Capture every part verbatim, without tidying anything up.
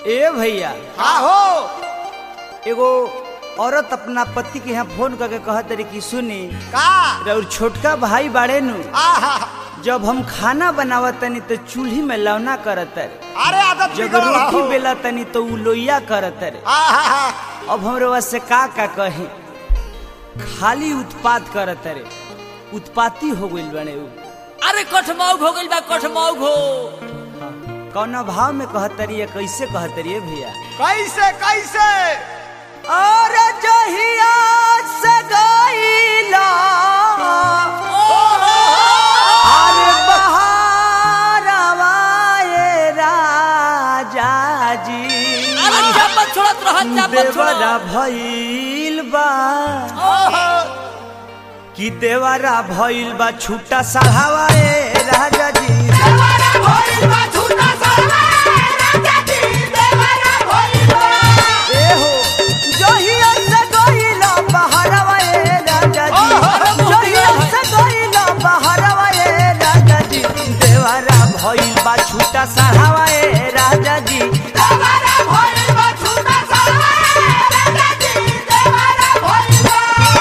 ए भैया हाँ हो एगो औरत अपना पति के यहाँ फोन करके कहत रही कि सुनी का और छोटका भाई बाड़े नु आहा जब हम खाना बनावत तनी तो चूल्ही में लौना करत रे, अरे आदत जब बिगड़ल रोटी हो बेला तनी तो उ लोइया करत रे। आहा अब हमरे वहाँ से का का कहे खाली उत्पाद करत रे, उत्पाती हो गइल बने उ। अरे कठमौग हो गइल बा कठमौग हो। कौन भाव में कहत रही है, कैसे कहत रही है भैया? कैसे कैसे और जहिया से गइला अरे बहारवा ये राजा जी अरे चापत छोड़त रह चापत देवरा छोड़। भइल बा ओहो कि देवरा भइल बा छूटा सहावा ए राजा जी देवरा भइल बा झूठा साला राजा जी देवरा भइल बा ए हो जहिया से गइला बहारवा ए राजा जी जहिया से गइला बहारवा ए राजा जी देवरा भइल बा छूटा सहावा ए राजा जी देवरा भइल बा झूठा साला राजा जी देवरा भइल बा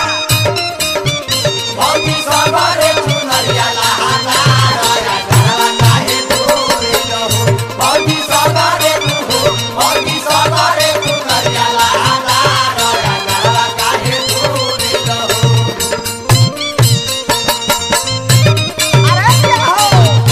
भौजी सवारे चुनरिया लहाना राया करवा काहे दूर रहो भौजी सवारे तू हो भौजी सवारे चुनरिया लहाना राया करवा काहे दूर रहो अरे क्या हो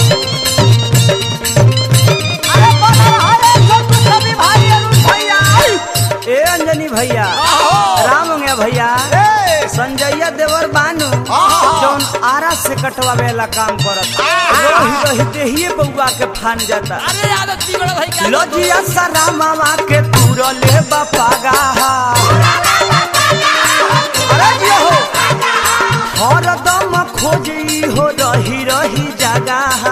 अरे बना अरे छोटू सभी भाई अरुण भैया ए अंजनी भैया आहो। राम हो गया भैया ए संजय देवर बानू आहा। जौन आरा से कटवावे वाला काम करत आहा। रही रही देहिए बउआ के फान जाता अरे आदत बिगड़ भाई का लजिया सरा मामा के तुरले बापागा अरे जिया हो हरदम खोजी हो रही रही जगह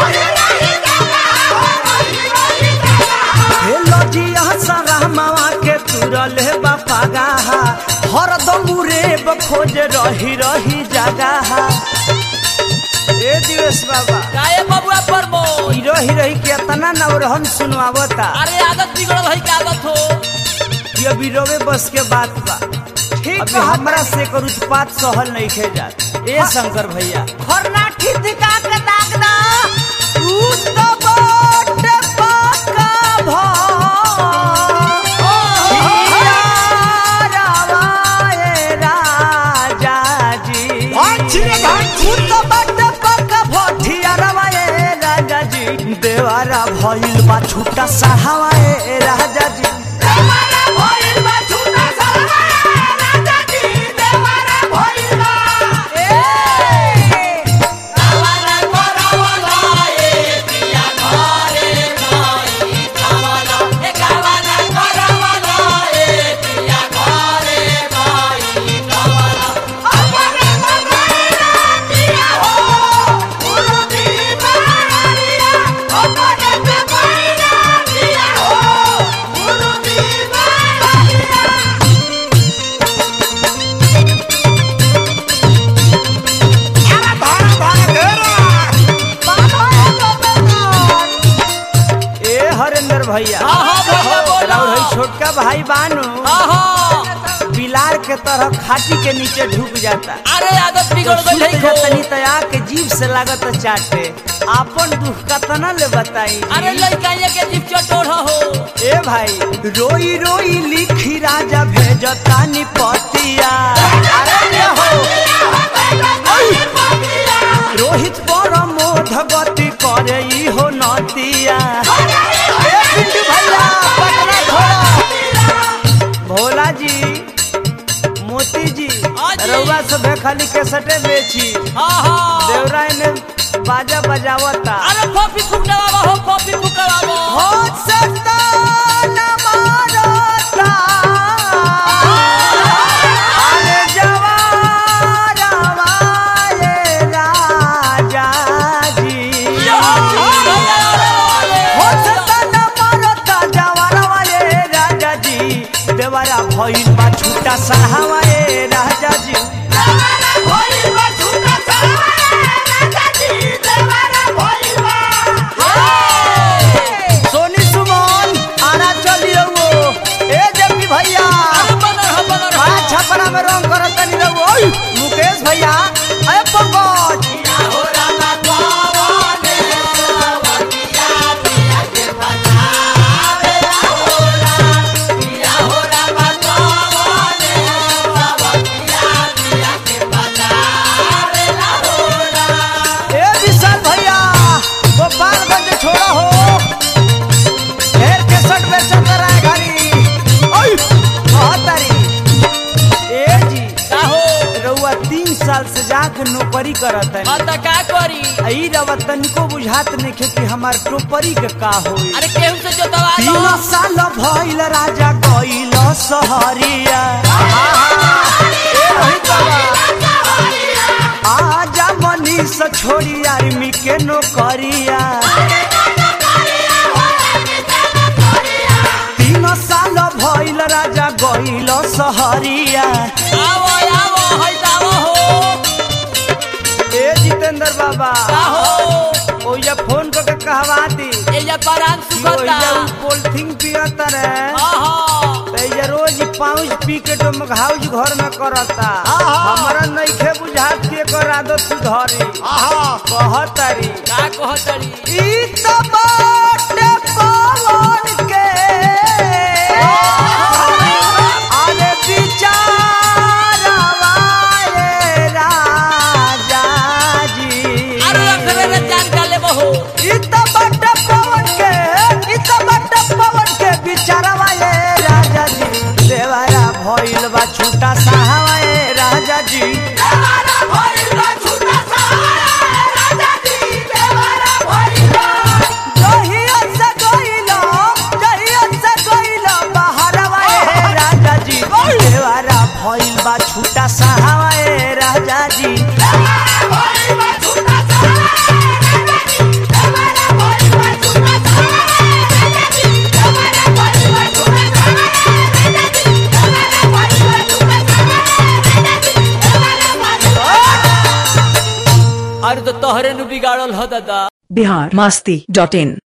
हे लजिया सरा मामा के तुरले बापागा हरदम रेब खोज रही रही जगह। ए दिवेश बाबा काए बबुआ परमो। हीरो हीरोई के इतना नवरहन सुनवावता अरे आदत बिगड़ भाई का आदत हो। कि अभी रोवे बस के बात बा ठीक अभी हमरा से कर उत्पात सहल नहीं खे जात। ए शंकर भैया खरनाठी दिखा के दाग दा तू तो बड़ पक्का भ हियारावा ए राजा जी छिरे तू तो बड़ पक्का भ हियारावा ए राजा जी देवारा भइल बा छूटा सहावा ए राजा जी देवरा भइल बा झूठा साला राजा जी देवरा भइल बा ए देवरा करवला ए पिया घरे नई खावला ए देवरा करवला ए पिया घरे नई खावला अपने मगैरा पिया हो उरुदी मारिया अपने मगैरा पिया हो उरुदी मारिया अरे भाड़ा भाड़ा घेरा ए हरेंद्र भैया आहा भैया बोलो। राउर है छोटका भाई बानू आहा। बिलार के तरह खाटी के नीचे ढुक जाता अरे आदत बिगड़ तो गइल सुत है जातनी को। तया के जीभ से लागत चाटे आपन दुख का तना ले बताई अरे लइका ये के जीप चटोड़ हो। ए भाई रोई रोई लिखी राजा भेजता निपतिया अरे ये हो रोहित पर मोध गति करे ई हो नतिया ए पिंटू भैया पटना छोड़ा भोला जी मोती जी हाँ जी। रउआ सब खाली केसटे बेची आहा। देवरा ने बाजा बजावता अरे कॉफी फुकड़ावा हो कॉफी फुकड़ावा। हो सकता न मारता अरे जवारवा ये राजा जी हो सकता न मारता जवारवा ये राजा जी देवरा भइल बा छूटा सहावा ये राजा जी देवरा भइल बा झूठा साला राजा जी देवरा भइल बा सोनी सुमन आरा चल भैया अरे पंकज हो रामा कवने वकिया पिया के फसावे हो राम पिया हो रामा कवने वकिया पिया के फसावे हो राम। ए विशाल भैया गोपालगंज छोड़ा हो ढेर के सट बेचत रहा है घरी ओय बहुत तारी ए जी का हो रउआ तीन साल से जाके नौकरी करत है हाँ तो का करी ई रउआ तनिको बुझात नइखे कि हमार टोपरी के का होई अरे केहू से जो दवा लो तीन साल भइल राजा गइल सहरिया आजा मनीष छोड़ी आर्मी के नौकरिया तीन साल भइल राजा गइल सहरिया आवो आवो है दावो हो ए जितेंद्र बाबा का हो ओया फोन करके कहवा दी ए या परान सुखता ओया पोलिथीन पियत रे हाँ हाँ तैया रोज पाउच पी के तो मघाउज घर में करता हमरा नइखे बुझात के कर आदत सुधरी कहतरी का कहतरी ई त बाटे पवन के अरे बिचारवा ए राजा जी अरे रखरे रे जान का ले बहो ई त बाटे पवन के ई त बाटे पवन के बिचारवा ए राजा जी देवरा भइल बा छूटा साहवा ए राजा जी देवारा भइल बा छूटा सहारा राजा जी देवारा भइल बा जहिया से गइलो जहिया से गइलो बहरवा ए राजा जी देवरा भइल बा छूटा साहवा ए राजा जी देवारा भइल बा छूटा सहारा राजा जी देवारा भइल बा छूटा सहारा राजा जी देवारा भइल बा छूटा सहारा राजा जी देवारा भइल बा छूटा सहारा राजा जी देवारा भइल बा अरे तो तोहरे नु बिगाड़ल ह दादा बिहार मस्ती डॉट इन